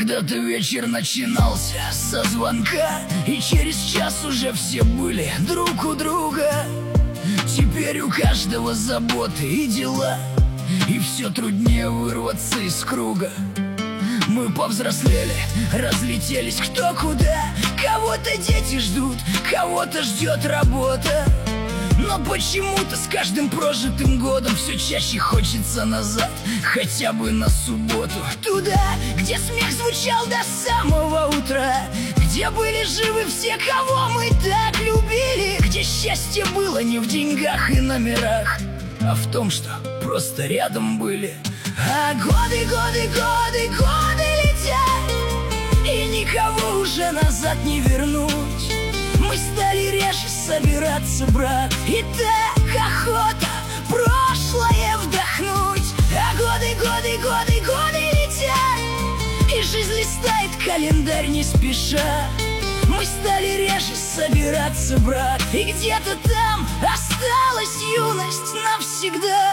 Когда-то вечер начинался со звонка, и через час уже все были друг у друга. Теперь у каждого заботы и дела, и все труднее вырваться из круга. Мы повзрослели, разлетелись кто куда. Кого-то дети ждут, кого-то ждет работа. Но почему-то с каждым прожитым годом все чаще хочется назад, хотя бы на субботу. Туда, где смех звучал до самого утра, где были живы все, кого мы так любили, где счастье было не в деньгах и номерах, а в том, что просто рядом были. А годы, годы, годы, годы летят, и никого уже назад не вернуть. Мы стали реже собираться, брат, и так охота прошлое вдохнуть. А годы, годы, годы, годы летят, и жизнь листает календарь не спеша. Мы стали реже собираться, брат, и где-то там осталась юность навсегда.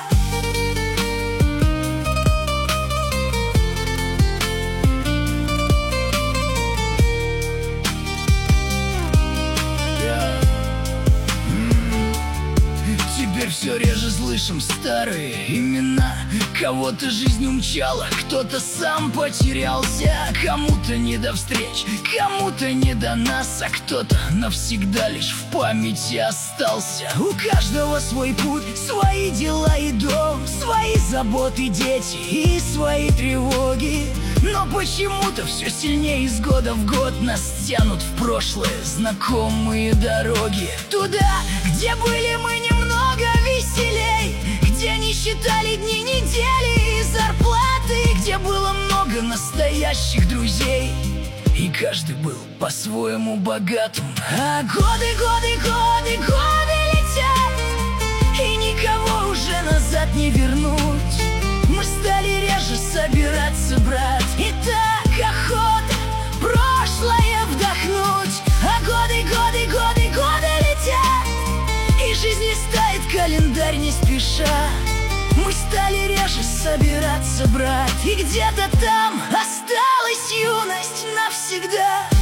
Теперь все реже слышим старые имена. Кого-то жизнь умчала, кто-то сам потерялся. Кому-то не до встреч, кому-то не до нас, а кто-то навсегда лишь в памяти остался. У каждого свой путь, свои дела и дом, свои заботы, дети и свои тревоги. Но почему-то все сильнее из года в год нас тянут в прошлое знакомые дороги. Туда, где были мы немного веселей, где не считали дни, недели и зарплаты, где было много настоящих друзей, и каждый был по-своему богатым. А годы, годы, годы, годы летят, и никого уже назад не вернуть. Мы стали реже собираться, брат, и так охота прошлое вдохнуть. А годы, годы, годы, годы летят, и жизнь листает календарь не спеша. Мы стали реже собираться, брат, и где-то там осталась юность навсегда.